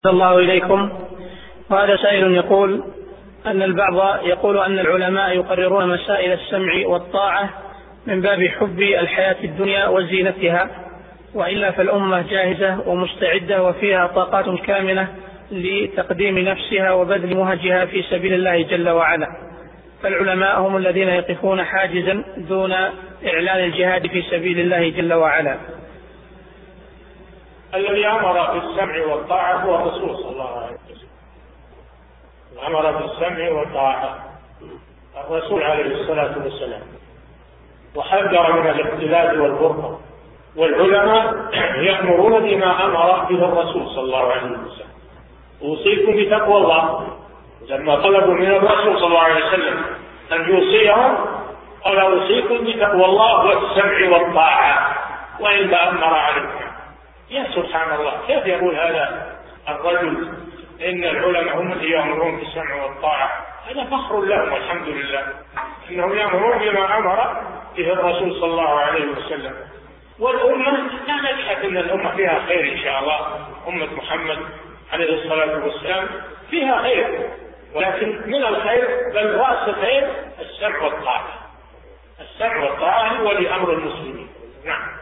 الله إليكم. وهذا سائل يقول أن البعض يقول أن العلماء يقررون مسائل السمع والطاعة من باب حب الحياة الدنيا وزينتها، وإلا فالأمة جاهزة ومستعدة وفيها طاقات كاملة لتقديم نفسها وبذل مهجها في سبيل الله جل وعلا، فالعلماء هم الذين يقفون حاجزا دون إعلان الجهاد في سبيل الله جل وعلا. الذي أمر بالسمع والطاعة هو الرسول صلى الله عليه وسلم، أمر بالسمع والطاعة الرسول عليه الصلاة والسلام، وحذر من الاختلاف والفرقة، والعلماء يأمرون بما أمر به الرسول صلى الله عليه وسلم. أوصيكم بتقوى الله، لما طلبوا من الرسول صلى الله عليه وسلم أن يوصيهم قال أوصيكم بتقوى الله والسمع والطاعة وإن تأمر عليكم. يا سبحان الله، كيف يقول هذا الرجل إن العلماء هم الذين يأمرون بالسمع والطاعة؟ هذا فخر لهم والحمد لله إنهم يأمرون بما أمر به الرسول صلى الله عليه وسلم. والأمة لا نجحت أن الأمة فيها خير إن شاء الله، أمة محمد عليه الصلاة والسلام فيها خير، ولكن من الخير بل رأس الخير السمع والطاعة. السمع والطاعة هو لأمر المسلمين. نعم.